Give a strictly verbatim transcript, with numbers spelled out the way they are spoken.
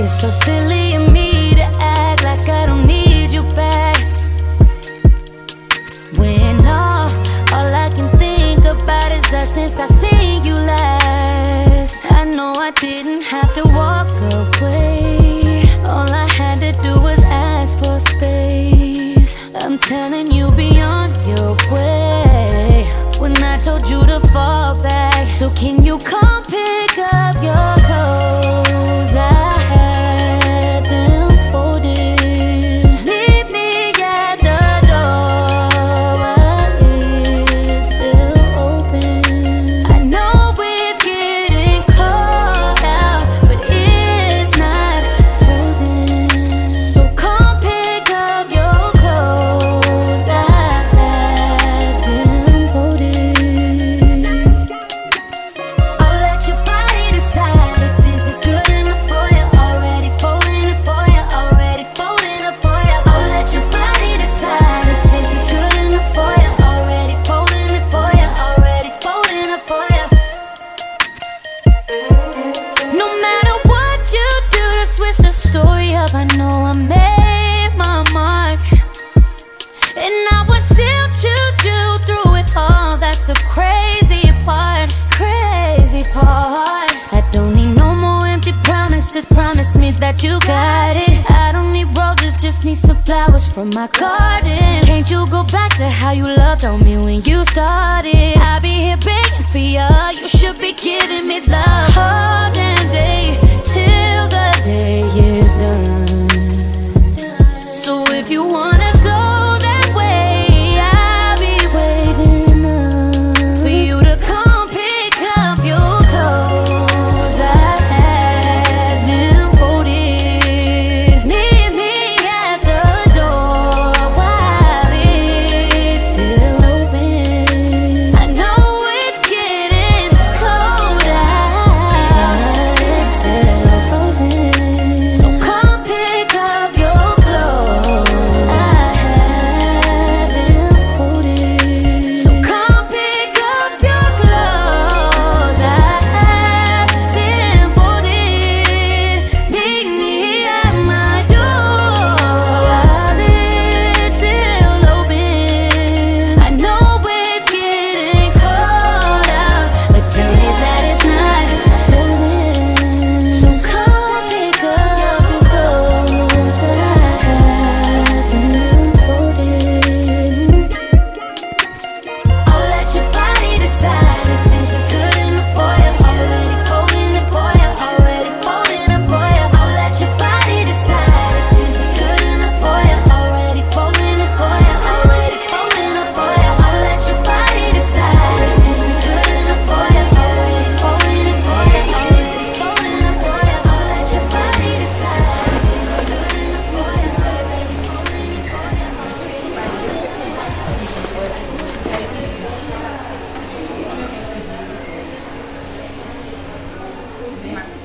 It's so silly of me to act like I don't need you back, when all, all I can think about is us since I seen you last. I know I didn't have to walk away. All I had to do was ask for space. I'm telling you, be on your way when I told you to fall back. So can you come pick up your clothes? I had them folded. Leave me at the door while it's still open. I know it's getting cold out, but it's not frozen. So come pick up your clothes. I had them folded. I'll let your body decide if this is good enough for you. Already folding it for you, already folding it for you. I'll let your body decide if this is good enough for you. Already folding it for you, already folding it for you. No matter what you do to switch the story up, I know I made my mark, and I would still choose you through it all. That's the crazy part, crazy part. I don't need no more empty promises. Promise me that you got it. I don't need roses, just need some flowers from my garden. Can't you go back to how you loved on me when you started? I'll be here begging for you. You should be giving me love all damn day till the day is done. So if you wanna go that way, I'll be waiting up for you to come pick up your clothes. I had them folded. Meet me at the door while it's still open. I know it's getting cold out, it's still frozen. So come pick up your clothes. I had them folded. So come pick up your clothes. I had them folded. Meet me at my door while it's still open. I know it's getting cold out, but tell me that it's not frozen. So come pick up your clothes. I had them folded. I'll let your body decide if this is good enough for you. Already folding it for you, already folding it for you. I'll let your body decide if this is good enough for you. Already folding it for you, already folding it for you. I'll let your body decide if this is good enough for you. Already folding it for you, already folding it for you. I'll let your body decide if this is good enough for you. Already folding it for you. Thank you.